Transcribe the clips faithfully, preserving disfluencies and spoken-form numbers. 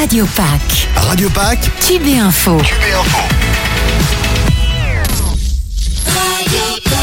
Radio Pack. Radio Pack. Q B Info. Q B Info. Radio Pack.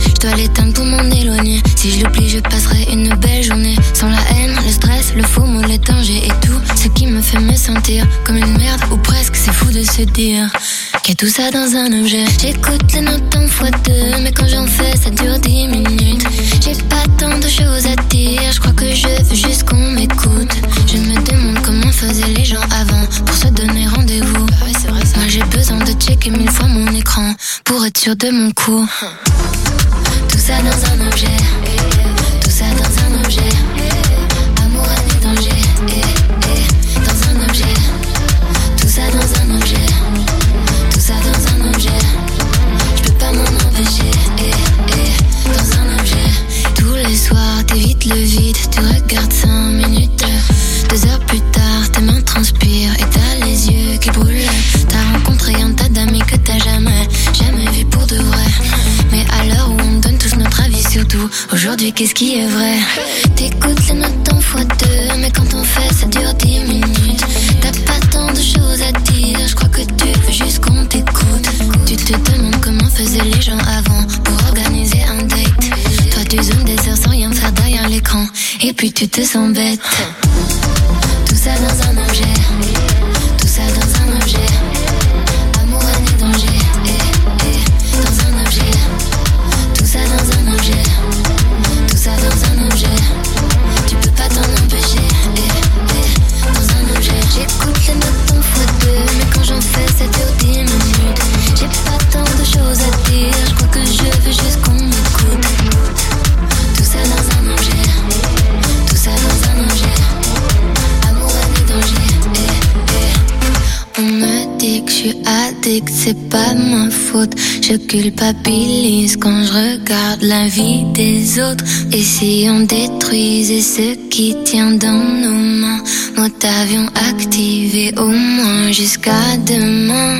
Je dois l'éteindre pour m'en éloigner. Si je l'oublie, je passerai une belle journée. Sans la haine, le stress, le faux mot, les dangers et tout ce qui me fait me sentir comme une merde ou presque. C'est fou de se dire qu'il y a tout ça dans un objet. J'écoute les notes en fois deux, mais quand j'en fais, ça dure dix minutes. J'ai pas tant de choses à dire, je crois que je veux juste qu'on m'écoute. Je me demande comment faisaient les gens avant pour se donner rendez-vous. Bah ouais, c'est vrai, ça. Moi j'ai besoin de checker mille fois mon écran pour être sûr de mon coup. Tout ça dans un objet, tout ça dans un objet. Amour, haine et danger, dans un objet. Tout ça dans un objet, tout ça dans un objet. Je peux pas m'en empêcher, dans un objet. Tous les soirs t'évites le vide, tu regardes cinq minutes. Deux heures plus tard, tes mains transpirent et t'as les yeux qui brûlent. T'as rencontré un tas d'amis que t'as jamais, jamais vu pour de vrai. Mais à l'heure où on donne tous notre avis sur tout, aujourd'hui qu'est-ce qui est vrai? T'écoutes les notes en fois deux, mais quand on fait ça dure dix minutes. T'as pas tant de choses à dire, je crois que tu veux juste qu'on t'écoute. Tu te demandes comment faisaient les gens avant pour organiser un date. Toi tu zoomes des heures sans rien faire derrière l'écran, et puis tu te sens bête. Tout ça dans un objet, tout ça dans un objet. Amour, haine et danger, dans un objet. Tout ça dans un objet, tout ça dans un objet. Tu peux pas t'en empêcher, dans un objet. J'écoute les notes en fois deux, mais quand j'en fais ça dure dix minutes. J'ai pas tant de choses à dire, je crois que je veux juste qu'on m'écoute. Tout ça dans un objet, tout ça dans un objet. On me dit que je suis addict, c'est pas ma faute. Je culpabilise quand je regarde la vie des autres. Et si on détruisait ce qui tient dans nos mains, mode avion activé au moins jusqu'à demain.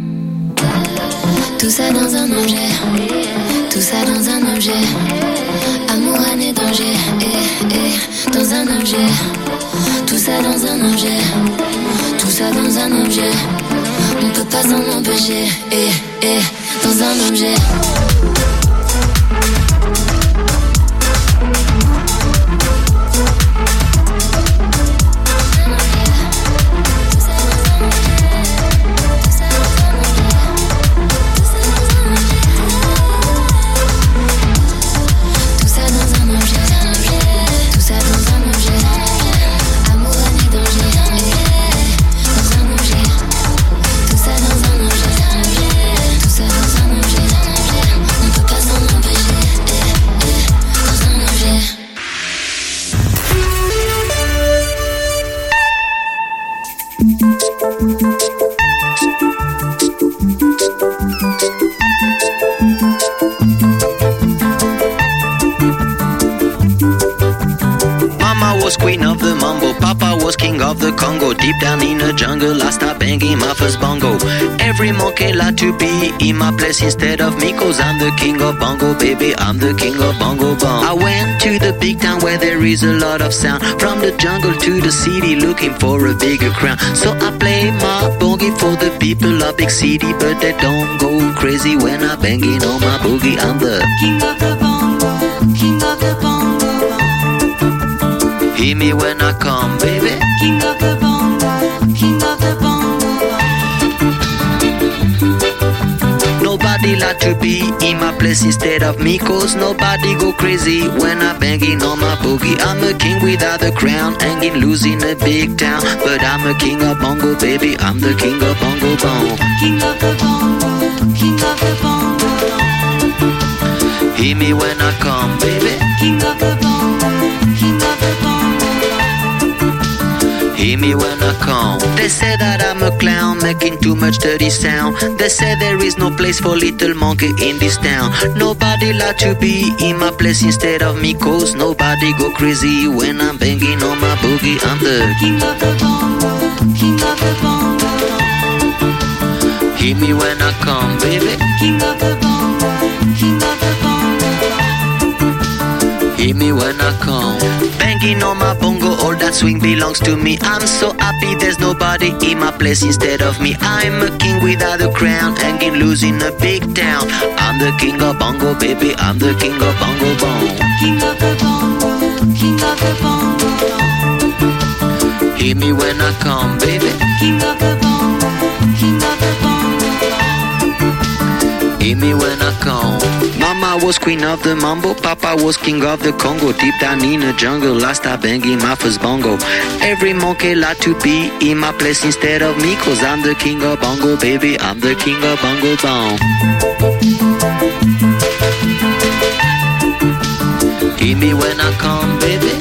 Tout ça dans un objet, tout ça dans un objet. Amour, haine et danger, eh, eh, dans un objet. Tout ça dans un objet, tout ça dans un objet. On peut pas s'en empêcher, eh, eh, dans un objet. Queen of the mambo, Papa was king of the Congo. Deep down in the jungle, I start banging my first bongo. Every monkey like to be in my place instead of me, cause I'm the king of bongo, baby, I'm the king of bongo bong. I went to the big town where there is a lot of sound. From the jungle to the city, looking for a bigger crown. So I play my boogie for the people of big city, but they don't go crazy when I banging on my boogie. I'm the king of the bongo, king of the bongo. Hear me when I come, baby. King of the bongo, king of the bongo. Nobody like to be in my place instead of me, cause nobody go crazy when I'm banging on my boogie. I'm a king without a crown, hanging loose in a big town, but I'm a king of bongo, baby, I'm the king of bongo bong. King of the bongo, king of the bongo. Hear me when I come, baby. King of the bongo, king of the bongo. Hear me when I come. They say that I'm a clown, making too much dirty sound. They say there is no place for little monkey in this town. Nobody like to be in my place instead of me, cause nobody go crazy when I'm banging on my boogie. I'm the king of the bongo, king of the bongo. Hear me when I come, baby. King of the bongo, king of the bongo. Hear me when I come. Bang banging on my bongo, all that swing belongs to me. I'm so happy there's nobody in my place instead of me. I'm a king without a crown, hanging loose in a big town. I'm the king of bongo, baby, I'm the king of bongo bong. King of the bongo, king of the bongo bong. Hear me when I come, baby. King of the bongo, king of the bongo bong. Hear me when I come. Mama was queen of the mambo, Papa was king of the Congo. Deep down in the jungle, I start banging my first bongo. Every monkey like to be in my place instead of me, cause I'm the king of bongo, baby, I'm the king of bongo bong. Hear me when I come, baby.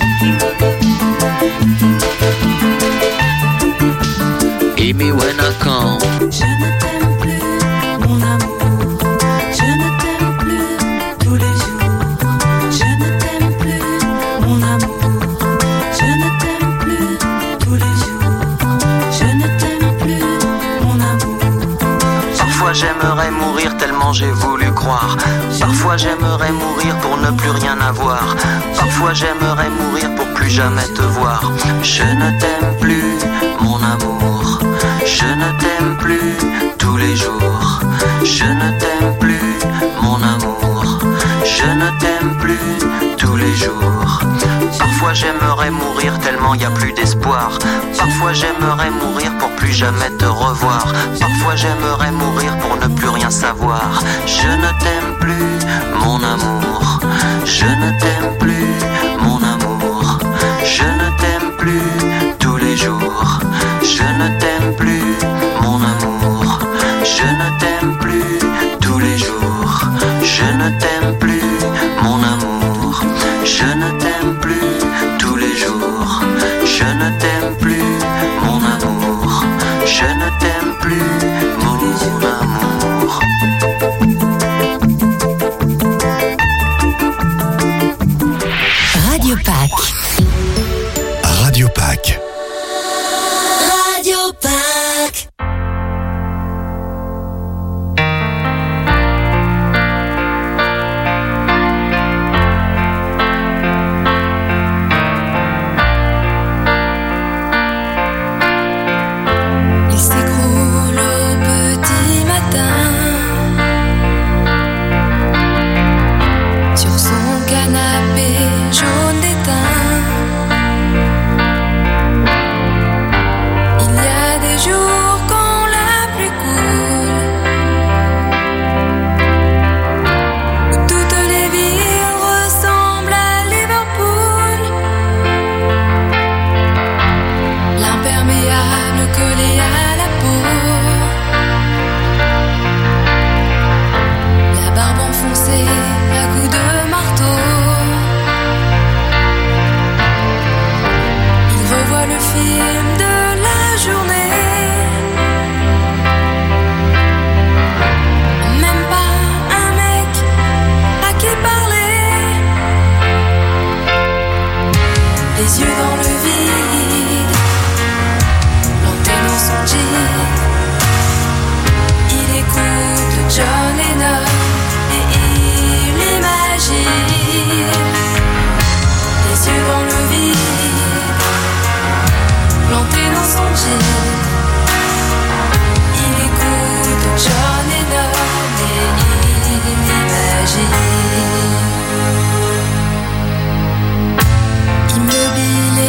Hear me when I come. Je ne t'aime plus, mon amour. Je ne t'aime plus tous les jours. Je ne t'aime plus, mon amour. Je ne t'aime plus tous les jours. Je ne t'aime plus, mon amour. Parfois j'aimerais mourir tellement j'ai voulu croire. Parfois j'aimerais mourir pour ne plus rien avoir. Parfois j'aimerais mourir pour plus jamais te voir. Je ne t'aime plus, mon amour. Je ne t'aime plus tous les jours. Je ne t'aime plus, mon amour. Je ne t'aime plus tous les jours. Parfois j'aimerais mourir tellement y a plus d'espoir. Parfois j'aimerais mourir pour plus jamais te revoir. Parfois j'aimerais mourir pour ne plus rien savoir. Je ne t'aime plus, mon amour. Je ne t'aime plus, mon amour. Je ne t'aime plus tous les jours. Je ne t'aime plus, mon amour. Je ne t'aime plus tous les jours. Je ne t'aime plus, mon amour. Je ne t'aime plus tous les jours. Je ne t'aime plus, mon amour. Je ne t'aime plus, mon amour. Radio Pack. Radio Pack. Radio Pack. Il s'écroule au petit matin sur son canapé jaune d'étain. Il y a des jours quand la pluie coule, où toutes les villes ressemblent à Liverpool. L'imperméable collé à la peau, la barbe enfoncée à coups de marteau. Il revoit le film de la journée, même pas un mec à qui parler. Les yeux dans le vide, planté dans son jean. Il écoute John Lennon et il imagine. Les yeux dans le vide, planté dans son jean. Il écoute John Lennon et il imagine. Immobile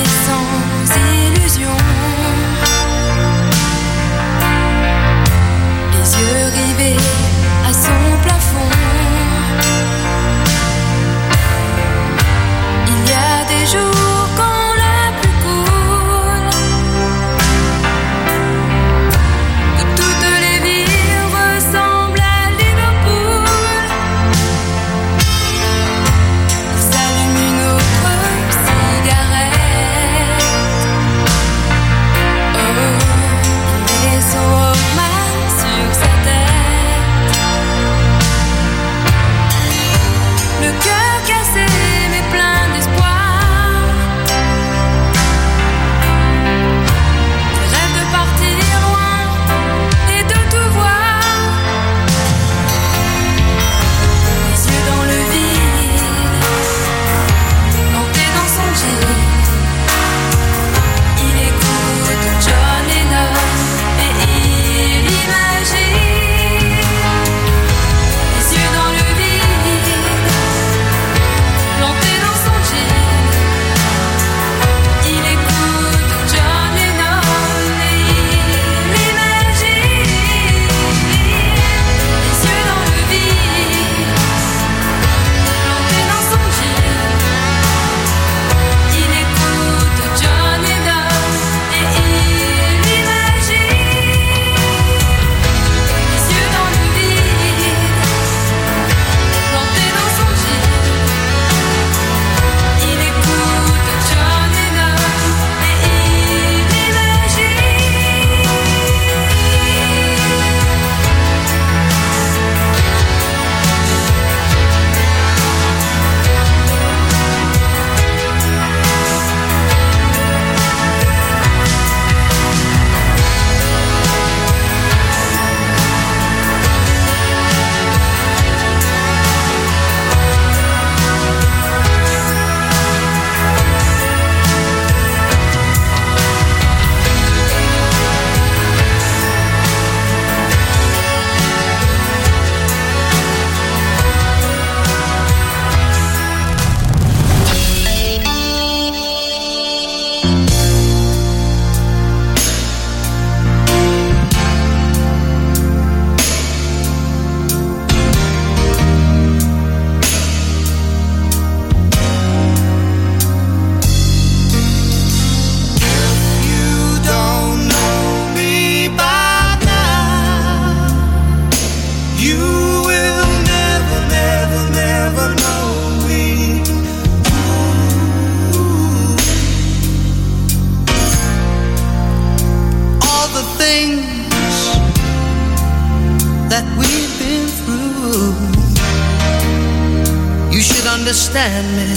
understand me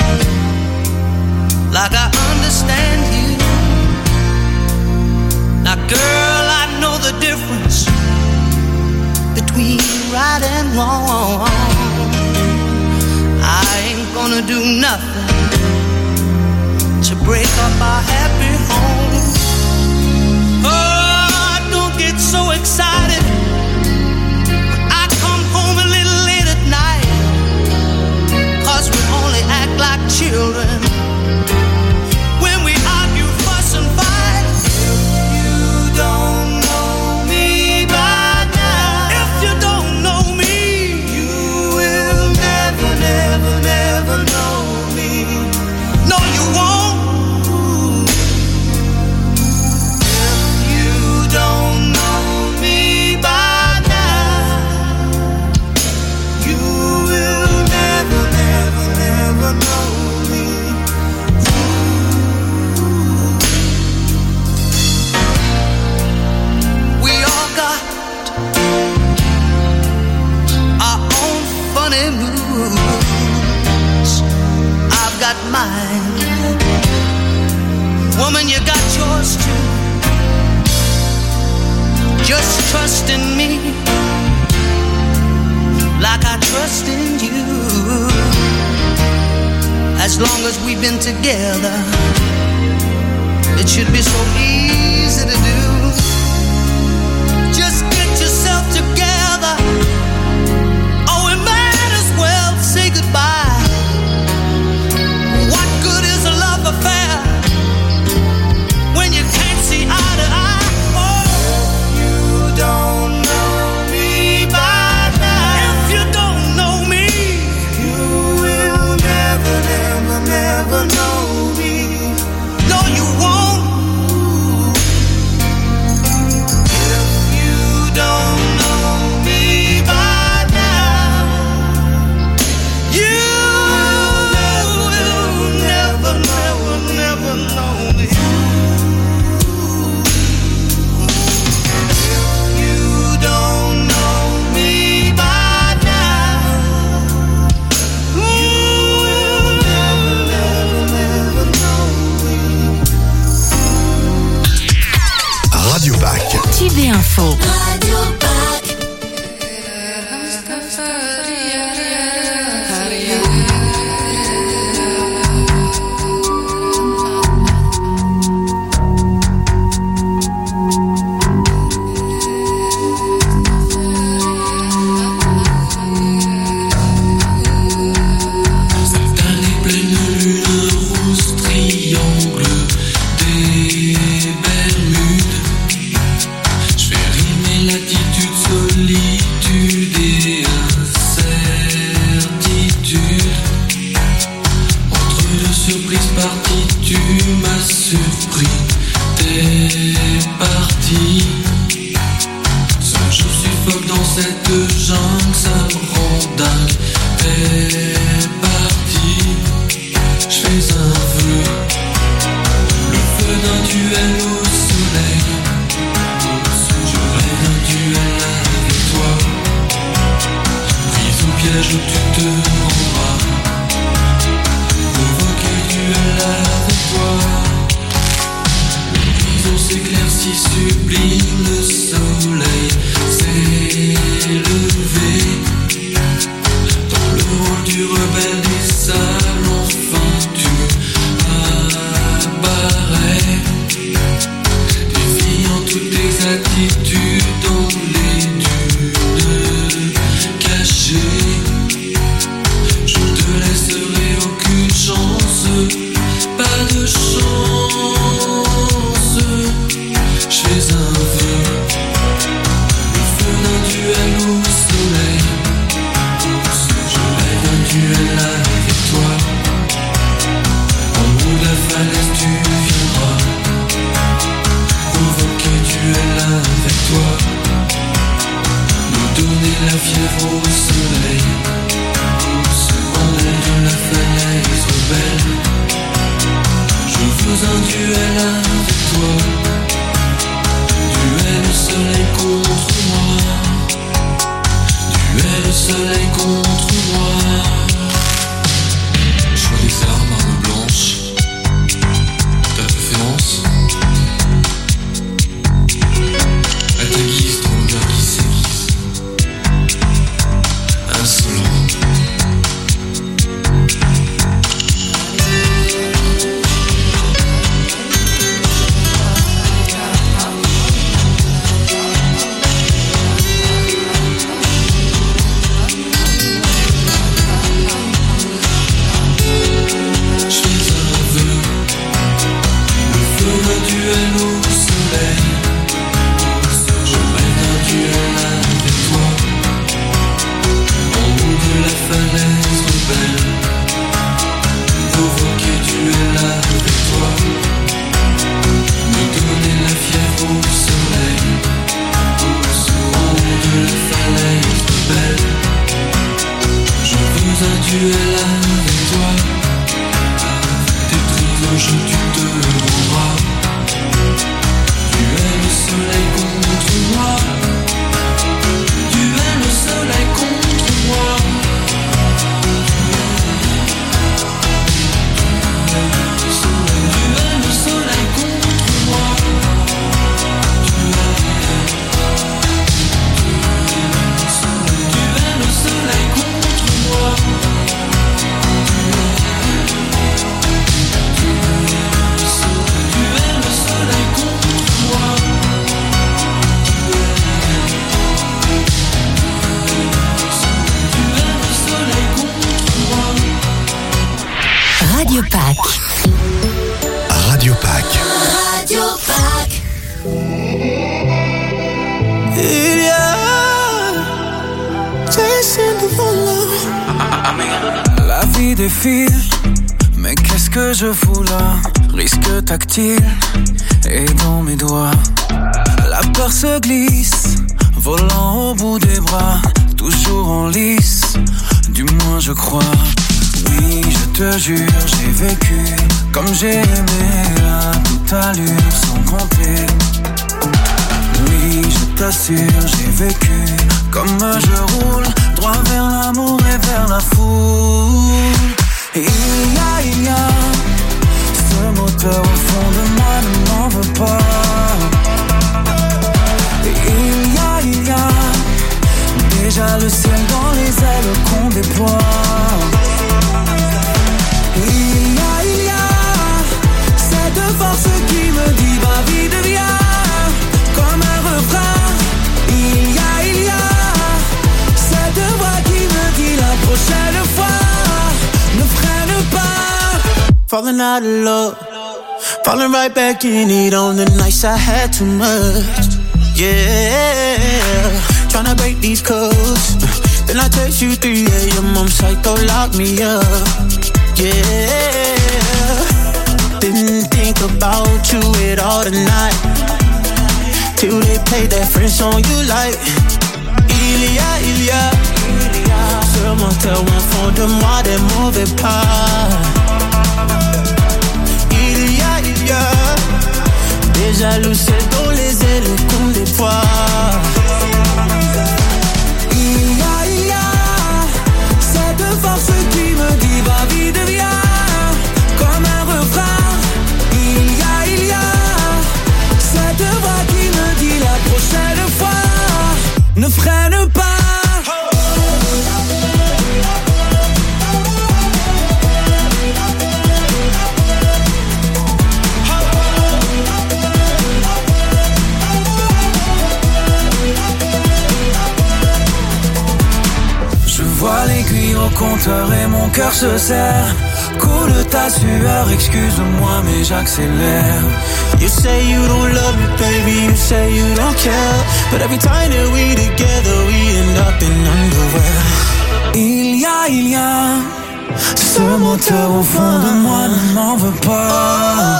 like I understand you. Now girl, I know the difference between right and wrong. I ain't gonna do nothing to break up our happy home. Oh, don't get so excited when I come home a little late at night, 'cause we only act like children when we argue, fuss and fight. You don't know me by now. If you don't know me, you will never, never, never know me. No, you won't. If you don't know me by now, you will never, never, never know me. We all got our own funny moods. I've got mine. Woman, you got yours too. Just trust in me like I trust in you. As long as we've been together, it should be so easy to do. Just get yourself together. Oh, we might as well say goodbye. What good is a love affair when you can't see eye to eye? Oh, you don't know me by now. If you don't know me, you will never, never, never know me. No, you won't. If you don't know me by now, you will never, never, never know me. If you don't know me by now, you will never, never, never know me. Radio Pack. Tube et Info. Radio Pack. Cette année pleine lune rose, triangle des Bermudes. Je fais rimer l'attitude, solitude et incertitude. Entre deux surprises parties, tu m'as surpris. T'es parti. Seul je suffoque dans cette jungle, ça me rend dingue. T'es parti. Je fais un vœu, le feu d'un duel au soleil. Je rêve d'un duel avec toi. Prise au piège où tu te rendras. Provoque un duel avec toi. L'horizon s'éclaircit sublime, le soleil s'est levé. Dans le rôle du rebelle des sables, enfin tu apparais. Défiant toutes tes attitudes dans les dunes cachées. Je te laisserai aucune chance, pas de chance. Je fais un vœu, le feu d'un duel au soleil. Je rêve un duel avec toi. En haut de la falaise tu viendras. Provoquer duel avec toi. Nous donner la fièvre au soleil. En haut de la falaise rebelle. Je veux un duel avec toi. Duel soleil contre moi. Duel soleil contre moi. ange, tu te rendras. Tu es le soleil contre moi. Tu es le soleil contre moi. Tu es le soleil contre moi. Tu es le soleil contre moi. Radio Pack. Radio Pack. Radio Pack. La vie défile, mais qu'est-ce que je fous là? Risque tactile et dans mes doigts. La peur se glisse, volant au bout des bras, toujours en lice, du moins je crois. Oui, je te jure, j'ai vécu comme j'ai aimé à toute allure sans compter. Oui, je t'assure, j'ai vécu comme je roule droit vers l'amour et vers la foule. Et il y a, il y a ce moteur au fond de moi, ne m'en veux pas. Et il y a, il y a déjà le ciel dans les ailes qu'on déploie. Il y a, il y a cette force qui me dit ma vie devient comme un refrain. Il y a, il y a cette voix qui me dit la prochaine fois ne freine pas. Falling out of love, falling right back in it on the nights I had too much. Yeah, tryna break these codes. Then I text you three a.m. I'm psycho, lock me up. Yeah, didn't think about you at all tonight, till they played that French song you like. Il y a, il y a ce moteur au fond de moi, des mauvais pas. Il y a, il y a déjà le ciel dans les ailes qu'on déploie. Il y a, il y a cette force qui me dit ma vie devient comme un refrain. Il y a, il y a cette voix qui me dit la prochaine fois ne freine pas. Je vois l'aiguille au compteur et mon cœur se serre. Coule ta sueur, excuse-moi mais j'accélère. You say you don't love me, baby, you say you don't care, but every time that we together, we end up in underwear. Il y a, il y a ce moteur au fond de moi, ne m'en veux pas.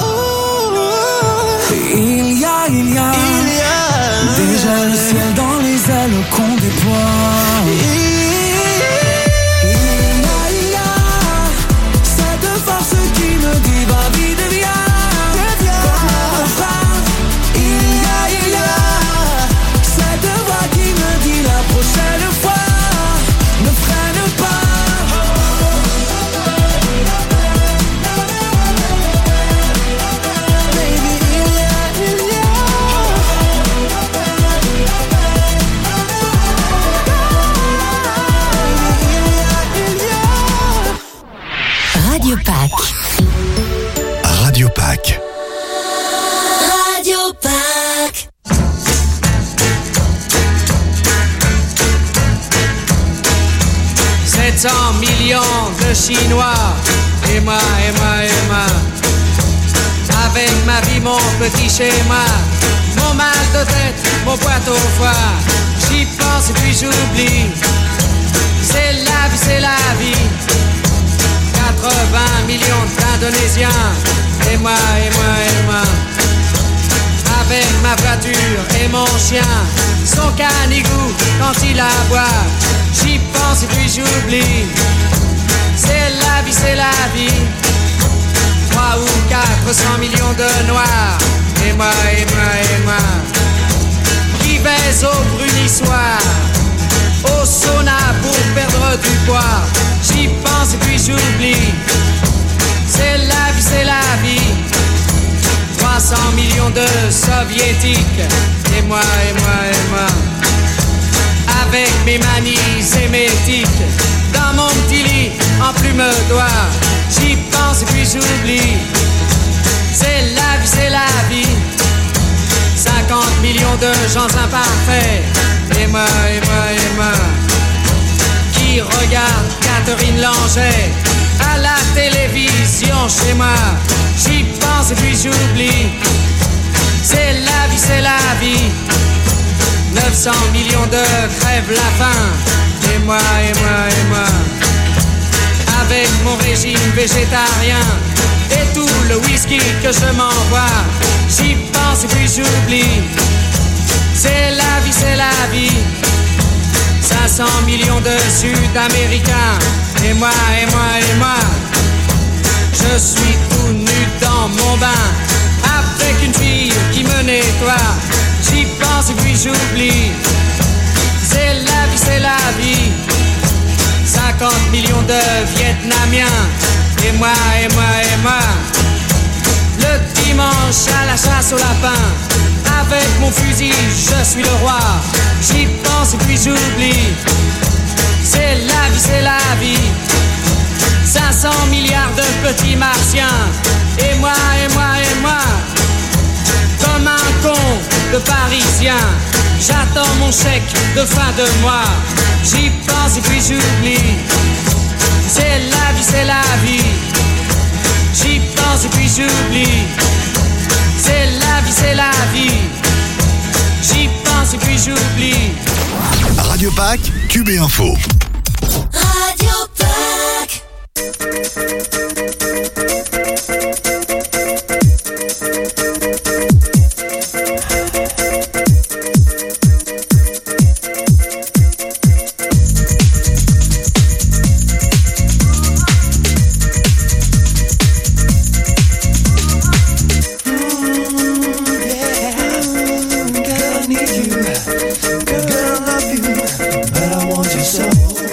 Il y a, il y a déjà le ciel dans les ailes qu'on déploie. Il y a, il y a cette force qui me dit ma vie devient comme un refrain. Il y a, il y a cette voix qui me dit la prochaine fois ne freine pas. Radio Pack. Radio Pack. Radio Pack. sept cents millions de Chinois, et moi, et moi, et moi. Avec ma vie, mon petit schéma, mon mal de tête, mon boîte au foie. J'y pense et puis j'oublie. C'est la vie, c'est la vie. quatre-vingts millions d'Indonésiens, et moi, et moi, et moi. Avec ma voiture et mon chien, son canigou quand il aboie. J'y pense et puis j'oublie. C'est la vie, c'est la vie. Trois ou quatre C'est la vie, c'est la vie. trois cents millions de soviétiques. Et moi, et moi, et moi. Avec mes manies et mes tics. Dans mon petit lit, en plume d'oie. J'y pense et puis j'oublie. C'est la vie, c'est la vie. cinquante millions de gens imparfaits. Et moi, et moi, et moi. Qui regarde Catherine Langer à la télévision chez moi. J'y pense et puis j'oublie. C'est la vie, c'est la vie. neuf cents millions de crèvent la faim. Et moi, et moi, et moi. Avec mon régime végétarien et tout le whisky que je m'envoie. J'y pense et puis j'oublie. C'est la vie, c'est la vie. cinq cents millions de Sud-Américains. Et moi, et moi, et moi. Je suis tout nu dans mon bain avec une fille qui me nettoie. J'y pense et puis j'oublie. C'est la vie, c'est la vie. cinquante millions de Vietnamiens. Et moi, et moi, et moi. Le dimanche à la chasse au lapin. Avec mon fusil, je suis le roi. J'y pense et puis j'oublie. C'est la vie, c'est la vie. cinq cents milliards de petits martiens. Et moi, et moi, et moi. Comme un con de Parisien. J'attends mon chèque de fin de mois. J'y pense et puis j'oublie. C'est la vie, c'est la vie. J'y pense et puis j'oublie. C'est la vie, c'est la vie. J'y pense et puis j'oublie. Radio Pâques, Cube et Info. Radio Pâques. Girl, I love you, but I want you so.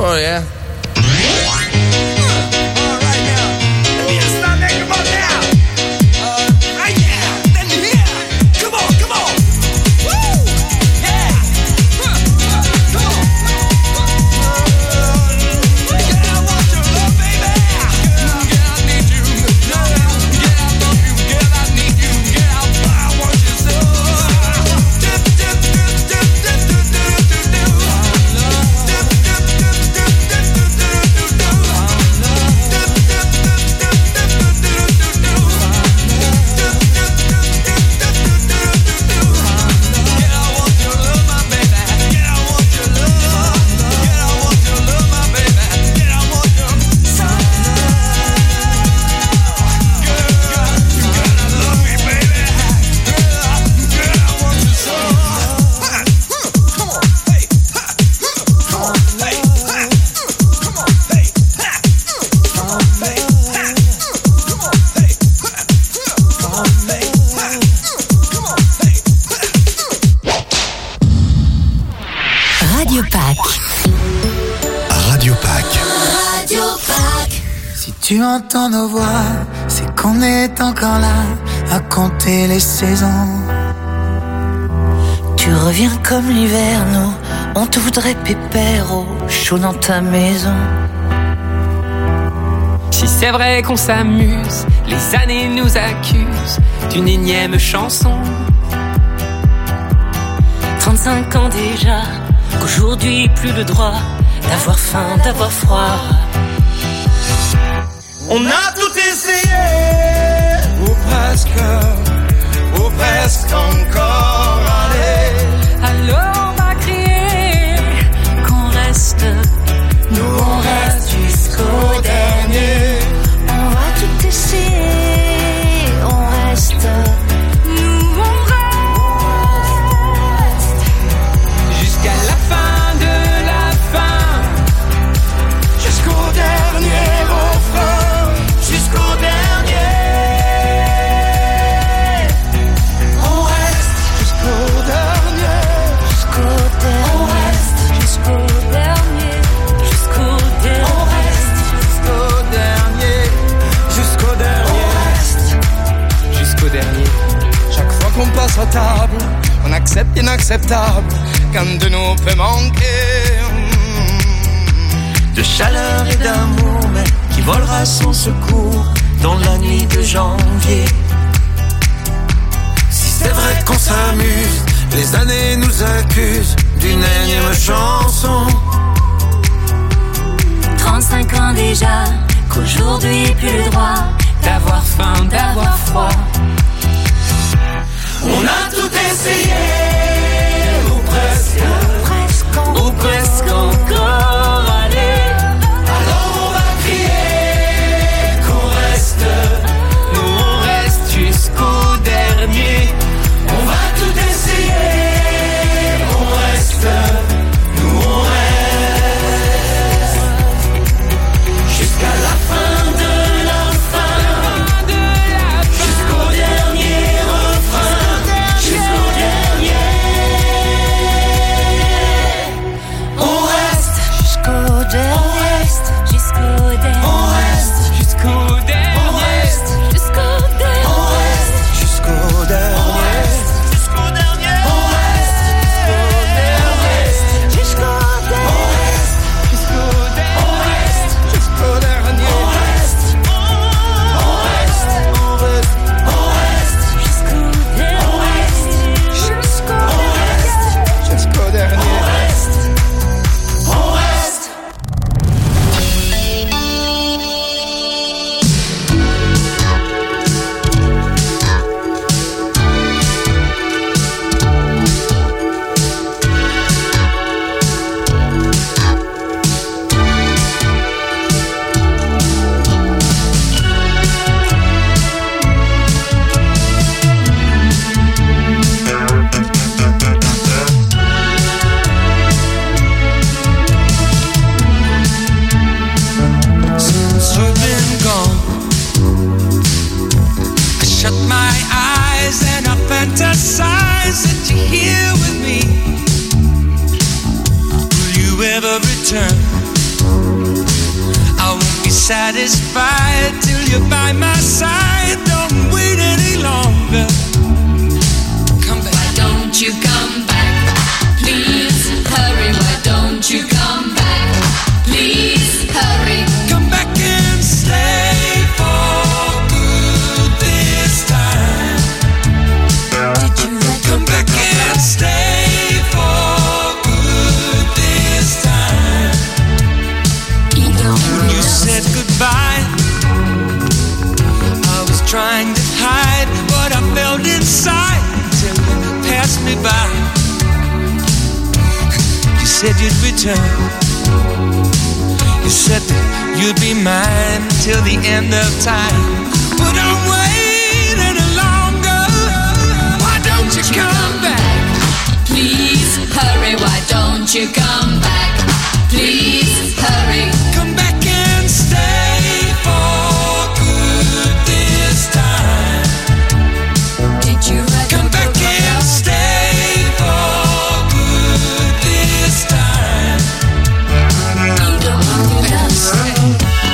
Oh yeah. Tu entends nos voix, c'est qu'on est encore là à compter les saisons. Tu reviens comme l'hiver, nous, on te voudrait pépère au chaud dans ta maison. Si c'est vrai qu'on s'amuse, les années nous accusent d'une énième chanson. trente-cinq ans déjà, qu'aujourd'hui plus le droit d'avoir faim, d'avoir froid. On a tout essayé, ou presque, ou presque encore, allez. Alors on va crier qu'on reste, nous on reste jusqu'au dernier. On va tout essayer, on reste, nous on reste. Jusqu'à la fin de la fin, jusqu'au dernier refrain. Jusqu'au dernier, on reste jusqu'au dernier, jusqu'au dernier, on reste jusqu'au dernier, jusqu'au dernier, on reste jusqu'au dernier, jusqu'au dernier, on reste jusqu'au dernier. Chaque fois qu'on passe à table, on accepte l'inacceptable, qu'un de nous peut manquer de chaleur et d'amour, mais qui volera son secours dans la nuit de janvier. Si c'est vrai qu'on s'amuse, les années nous accusent d'une énième chanson. trente-cinq ans déjà, qu'aujourd'hui plus le droit d'avoir faim, d'avoir froid. On a tout essayé, ou presque, ou presque, ou presque encore, allez. Alors on va crier qu'on reste, nous on reste jusqu'au dernier. On va tout essayer, on reste, nous on reste, jusqu'à la fin de la fin, jusqu'au dernier refrain, jusqu'au dernier. On reste jusqu'au dernier, jusqu'au dernier, on reste jusqu'au dernier, on reste jusqu'au dernier, on reste jusqu'au dernier, on reste jusqu'au dernier, on reste jusqu'au dernier, on reste jusqu'au dernier, on reste jusqu'au dernier, on reste on reste on reste on reste jusqu'au dernier, on reste jusqu'au on reste jusqu'au dernier, on reste on reste. Since you've been gone, I shut my eyes and I fantasize that you're here with me. Will you ever return? be satisfied till you're by my side. Don't wait any longer. Come back. Why don't you come back? Please hurry. Why don't you come back? Please hurry. Come back and stay for good this time. Did you come back and stay for good this time? You said goodbye. I was trying to hide what I felt inside till you passed me by. You said you'd return. You said that you'd be mine till the end of time. But don't wait any longer. Why don't you come back? Please hurry. Why don't you come back? Please hurry. Come back and stay for good this time. Did you come back and stay for good this time? You don't want to stay.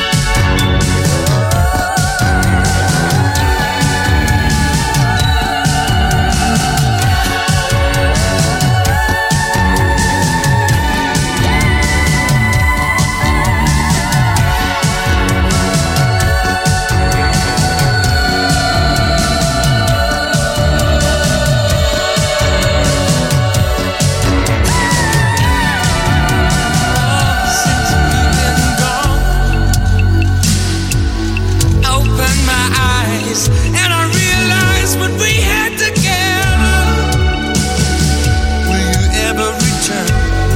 And I realized what we had together. Will you ever return?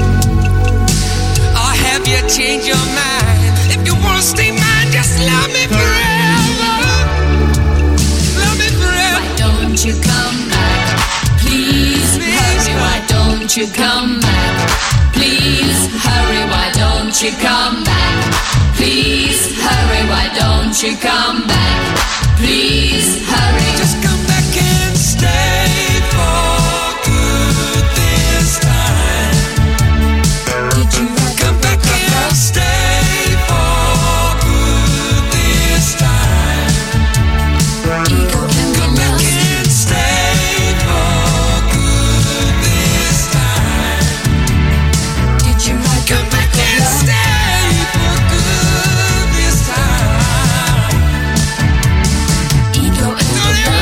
Or have you changed your mind? If you wanna stay mine, just love me forever. Love me forever. Why don't you come back? Please hurry. Why don't you come back? Please hurry. Why don't you come back? Please hurry. Why don't you come back? Please hurry. Just come back and stay for good this time. Did you come back and stay for good this time? Come back and stay for good this time. Did you come back and stay for good this time? Ego and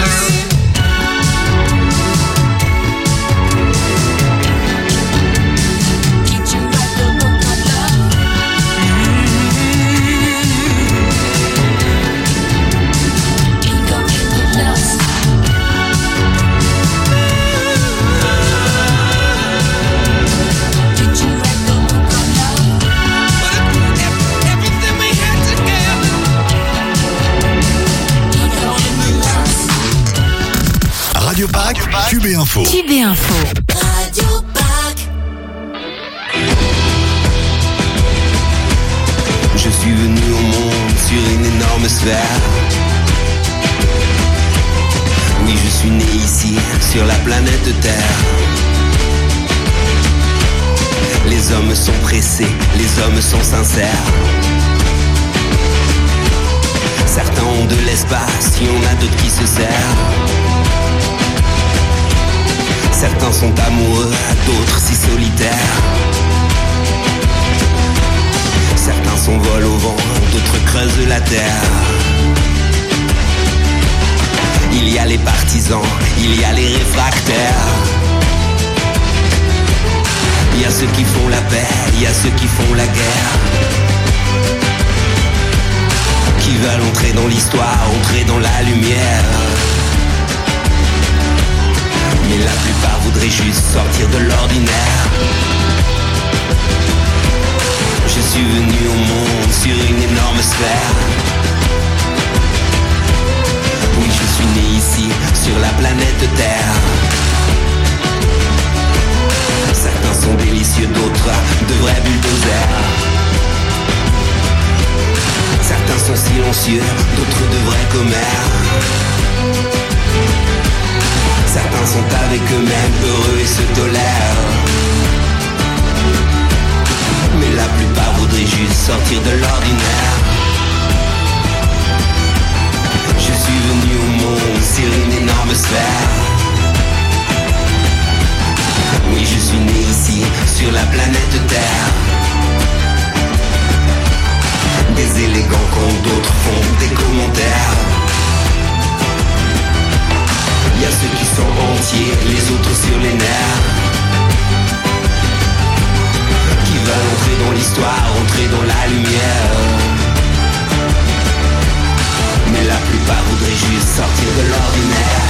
Radio Pack, Q B Info. Q B Info. Radio Pack. Je suis venu au monde sur une énorme sphère. Oui, je suis né ici, sur la planète Terre. Les hommes sont pressés, les hommes sont sincères. Certains ont de l'espace, il y en a d'autres qui se serrent. Certains sont amoureux, d'autres si solitaires. Certains s'envolent au vent, d'autres creusent la terre. Il y a les partisans, il y a les réfractaires. Il y a ceux qui font la paix, il y a ceux qui font la guerre. Qui veulent entrer dans l'histoire, entrer dans la lumière. Mais la plupart voudraient juste sortir de l'ordinaire. Je suis venu au monde sur une énorme sphère. Oui, je suis né ici, sur la planète Terre. Certains sont délicieux, d'autres de vrais bulldozers. Certains sont silencieux, d'autres de vrais commères. Certains sont avec eux-mêmes, heureux et se tolèrent. Mais la plupart voudraient juste sortir de l'ordinaire. défaire. Oui, je suis né ici, sur la planète Terre. Des élégants quand d'autres font des commentaires. Y'a ceux qui sont entiers, les autres sur les nerfs. Qui veulent entrer dans l'histoire, entrer dans la lumière. Mais la plupart voudraient juste sortir de l'ordinaire.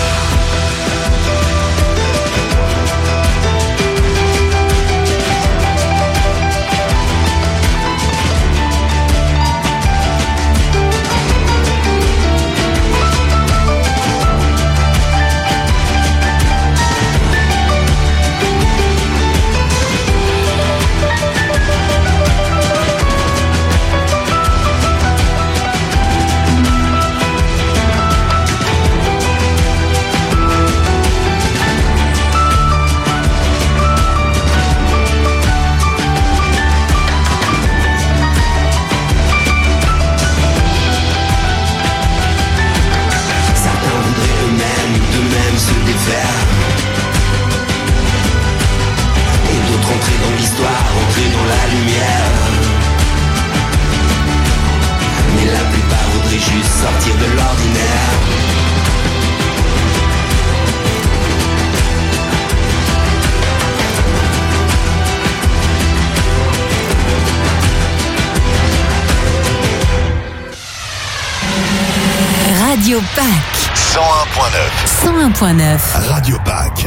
Et d'autres entrer dans l'histoire, entrer dans la lumière. Mais la plupart voudraient juste sortir de l'ordinaire. Radio Pack cent un point neuf. cent un point neuf. Radio Pack.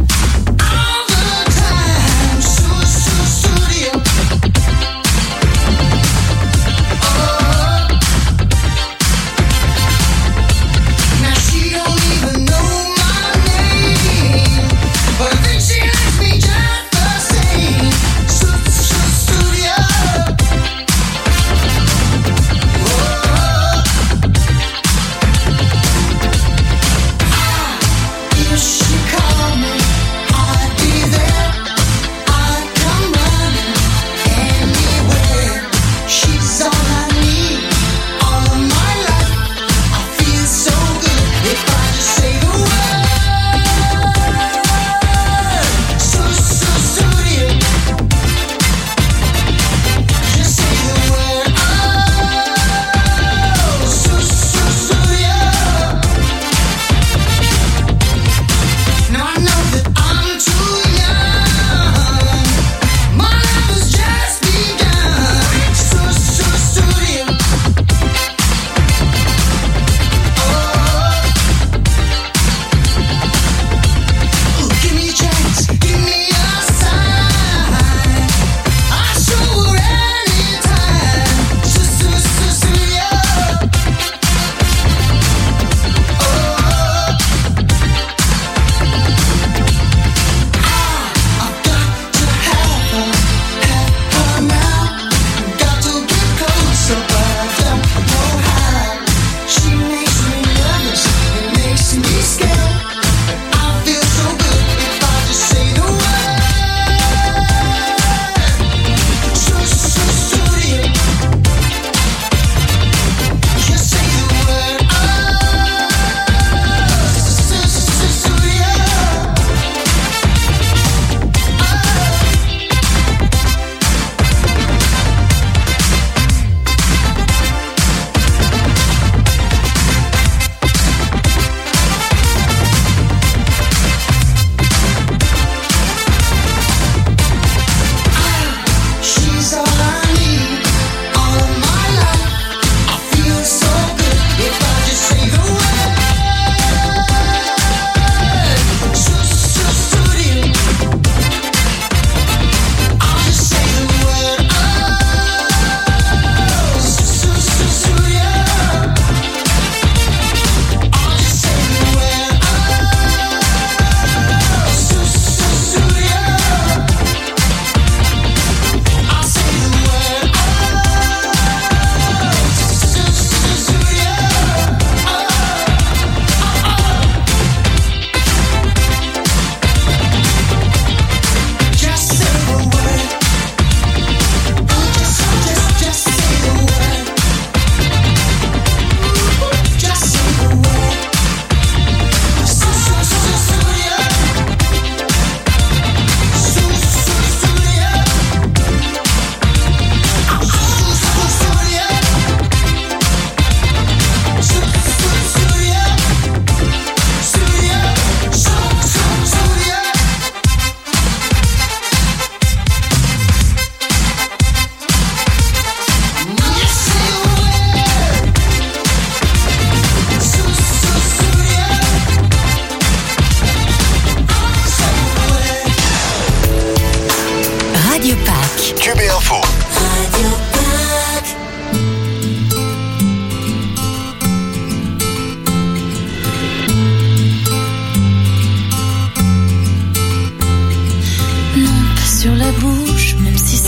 Studio.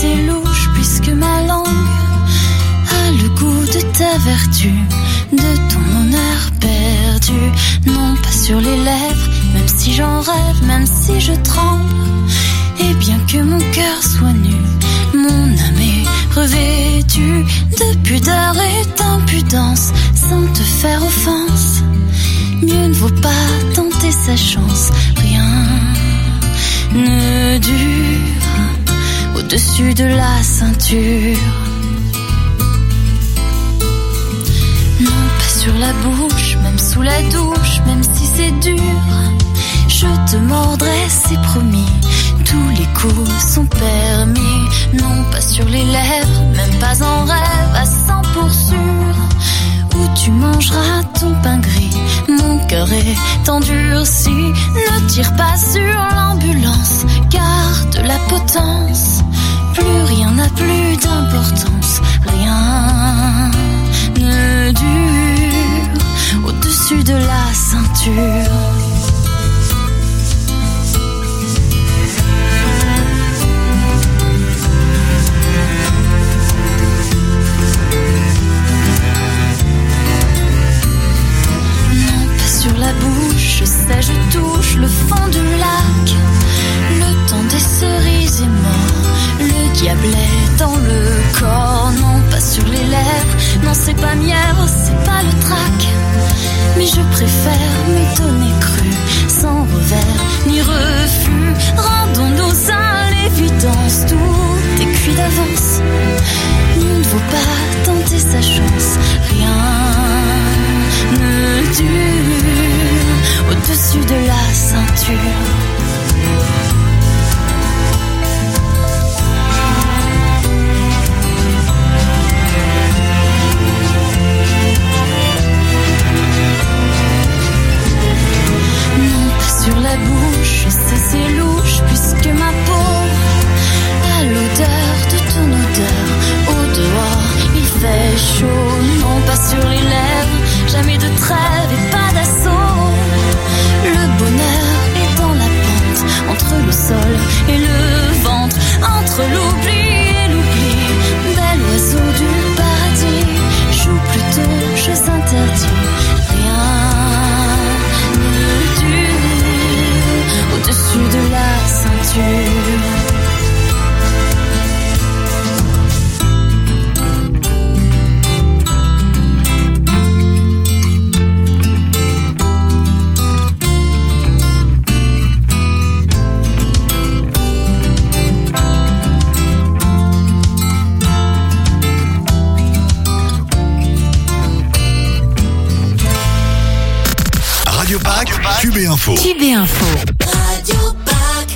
c'est louche puisque ma langue a le goût de ta vertu, de ton honneur perdu. Non, pas sur les lèvres, même si j'en rêve, même si je tremble. Et bien que mon cœur soit nu, mon âme est revêtue de pudeur et d'impudence, sans te faire offense. Mieux ne vaut pas tenter sa chance. Rien ne dure au-dessus de la ceinture. Non, pas sur la bouche, même sous la douche, même si c'est dur. Je te mordrai, c'est promis. Tous les coups sont permis. Non, pas sur les lèvres, même pas en rêve, à cent pour sûr. Où tu mangeras ton pain gris. Mon cœur est endurci. Ne tire pas sur l'ambulance, garde la potence. Plus rien n'a plus d'importance. Rien ne dure au-dessus de la ceinture. Sur la bouche, je sais, je touche le fond du lac. Le temps des cerises est mort. Le diable est dans le corps. Non, pas sur les lèvres. Non, c'est pas mièvre, c'est pas le trac. Mais je préfère me donner cru, sans revers ni refus. Rendons-nous à l'évidence, tout est cuit d'avance. Il ne vaut pas tenter sa chance. Rien ne dure au-dessus de la ceinture. Non, pas sur la bouche, je sais c'est louche, puisque ma peau a l'odeur de ton odeur. Au dehors, il fait chaud. Non, pas sur les lèvres, jamais de trêve et pas d'assaut. Le bonheur est dans la pente, entre le sol et le ventre, entre l'oubli et l'oubli. Bel oiseau du paradis, joue plutôt jeux interdits. Rien ne dure au-dessus de la ceinture. Radio Pack, Q B Info. Q B Info. Radio Pack.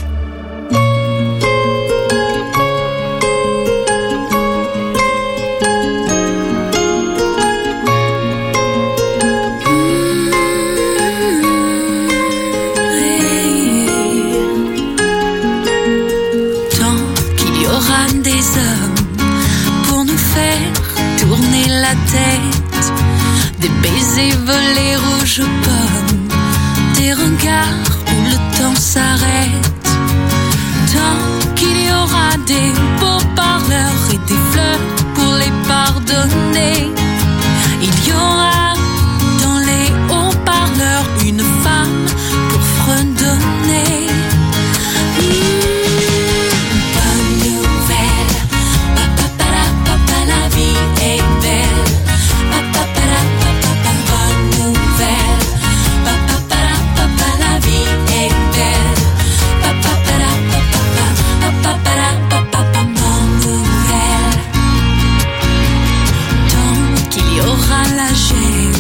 Tant qu'il y aura des hommes pour nous faire tourner la tête, des baisers volés rouges aux pommes, des regards où le temps s'arrête. Tant qu'il y aura des beaux parleurs et des fleurs pour les pardonner, il y aura dans les haut-parleurs une femme pour fredonner. Mmh, bonne nouvelle, papa, papa, papa, la vie est belle. Papa, papa, papa, bonne nouvelle. Papa, papa, papa, la vie est belle. Papa, papa, papa, papa, papa, bonne nouvelle. Tant qu'il y aura la gêne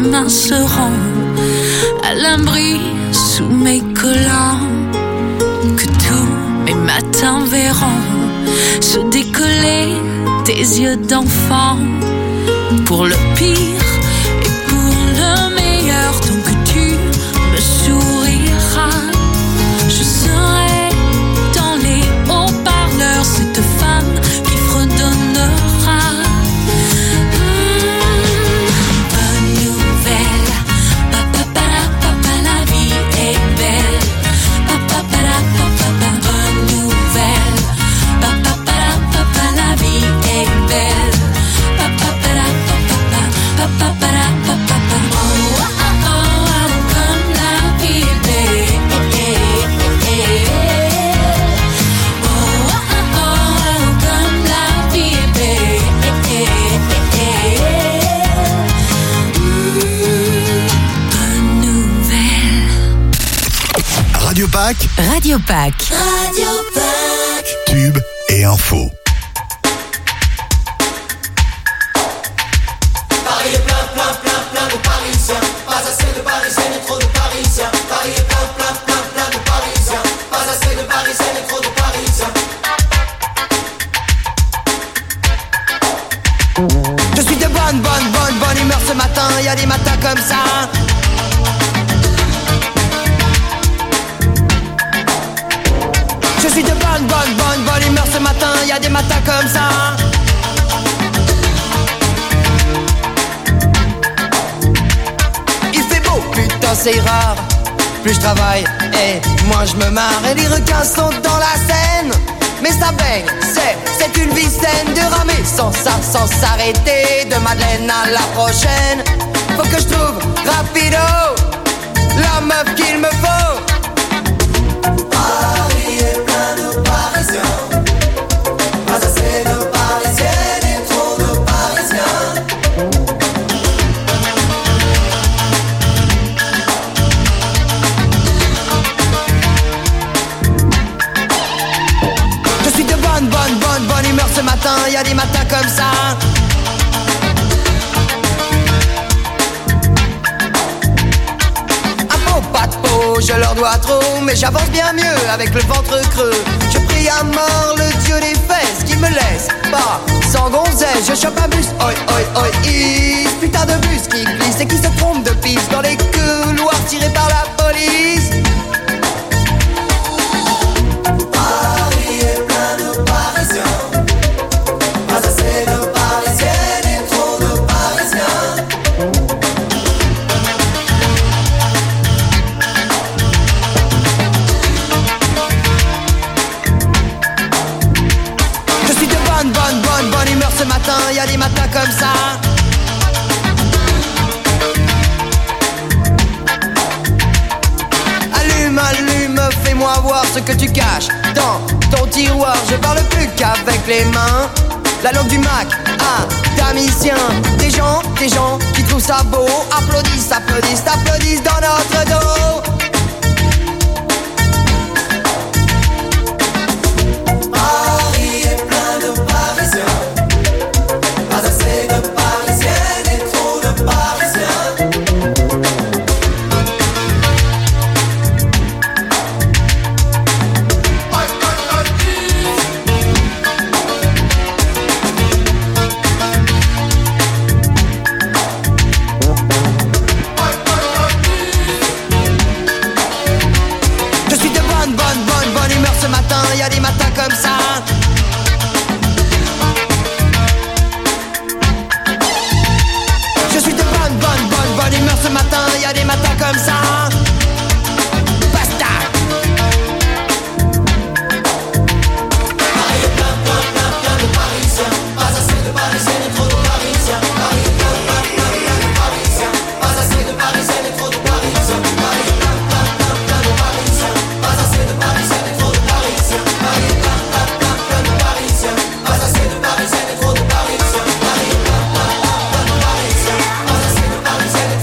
mains seront à l'abri sous mes collants, que tous mes matins verront se décoller tes yeux d'enfant, pour le pire et pour le meilleur, tant que tu me souriras, je serai dans les haut-parleurs cette femme qui fredonnera. Radio Pack. Radio Pack. Radio Pack. Tube et info. Paris est plein, plein, plein, plein de Parisiens. Pas assez de Parisiens et trop de Parisiens. Paris est plein, plein, plein, plein de Parisiens. Pas assez de Parisiens et trop de Parisiens. Je suis de bonne, bonne, bonne, bonne humeur ce matin. Y a des matins comme ça. Je suis de bonne, bonne, bonne, bonne humeur ce matin. Y a des matins comme ça. Il fait beau, putain c'est rare. Plus je travaille et moins je me marre. Et les requins sont dans la Seine. Mais ça baigne, c'est, c'est une vie saine. De ramer sans ça, sans s'arrêter. De Madeleine à la prochaine. Faut que je trouve rapido la meuf qu'il me faut. Paris est plein de Parisiens. Pas assez de Parisiennes et trop de Parisiens. Je suis de bonne, bonne, bonne, bonne humeur ce matin. Y a des matins comme ça. Pas de peau, je leur dois trop, mais j'avance bien mieux avec le ventre creux. Je prie à mort le dieu des fesses qui me laisse pas sans gonzesse. Je chope un bus, oi oi oi, is. Putain de bus qui glisse et qui se trompe de piste dans les couloirs tirés par la police. Paris est plein de Parisiens. Pas assez de Parisiennes et trop de Parisiens. Bonne, bonne, bonne, bonne humeur ce matin, y a des matins comme ça. Allume, allume, fais-moi voir ce que tu caches dans ton tiroir. Je parle plus qu'avec les mains. La langue du Mac, ah, damicien. Des gens, des gens qui trouvent ça beau. Applaudissent, applaudissent, applaudissent dans notre dos.